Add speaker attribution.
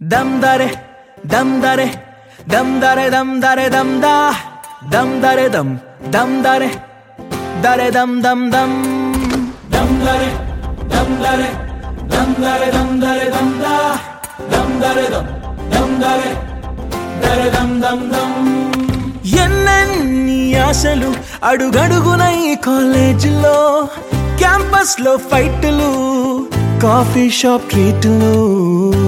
Speaker 1: Dam dare, dam dare, dam dare, dam dare, dam da, dam dare, dam dare, dare dam dam dam, dam dare, dam dare, dam dare, dam dare, dam da, dam dare, dam dare, dare dam dam dam. ఎన్నెన్ని ఆశలు అడుగడుగున ఈ కాలేజీలో, campus లో ఫైట్లు, coffee shop ట్రీట్లు.